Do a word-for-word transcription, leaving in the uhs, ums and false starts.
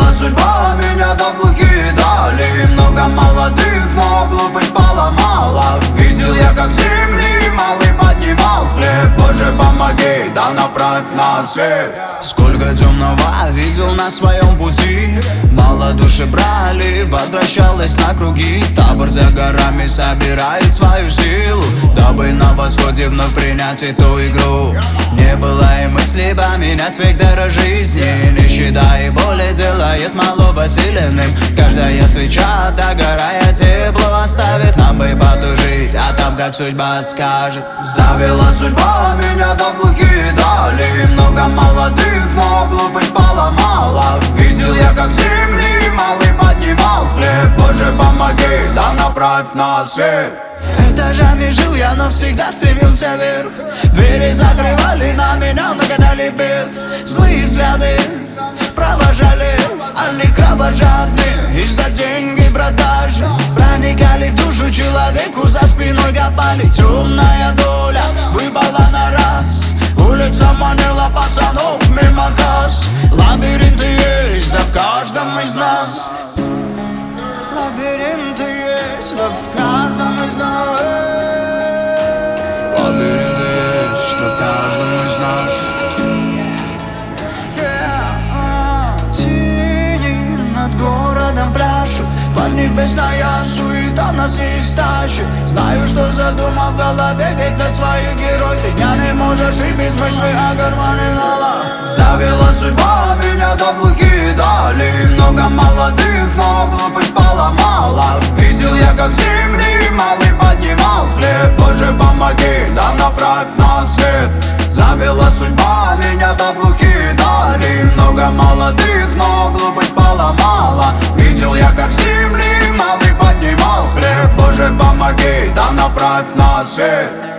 Завела судьба меня до глухие дали. Много молодых, но глупость поломала. Видел я, как земли малый поднимал хлеб. Боже, помоги, да направь на свет. Сколько темного видел на своем пути. Мало души брали, возвращалась на круги. Табор за горами собирает свою силу, дабы на восходе вновь принять эту игру. Не было и мысли поменять вектора жизни. Нищета и боли делает малого сильным. Каждая свеча, догорая, тепло оставит. Нам бы потужить, а там как судьба скажет. Завела судьба меня до глухие дали. Много молодых, но глупость поломала. Видел я, как земли малый поднимал хлеб. Боже, помоги, да направь на свет. Этажами жил я, но всегда стремился вверх. Двери закрывали на меня, нагоняли бед. Злые взгляды провожали, они кровожадные. И-за деньги продажи проникали в душу человеку, за спиной копали. Темная доля выпала на раз. Улица манила пацанов мимо касс. Лабиринты есть, да в каждом из нас. Лабиринты есть, да в каждом из нас. Лабиринты есть, да в каждом из нас. Тени над городом пляшут, поднебесная суета нас истащит. Знаю, что задумал в голове, ведь ты свой герой. Ты дня не можешь и без мысли о кармане нала. Завела судьба меня до глухие дали. Много молодых, но глупость поломала. Видел я, как земли малый поднимал хлеб. Боже, помоги, да направь на свет. Завела судьба меня до глухие дали. Много молодых, но глупость поломала. Видел я, как земли малый поднимал хлеб. Боже, помоги, да направь на свет.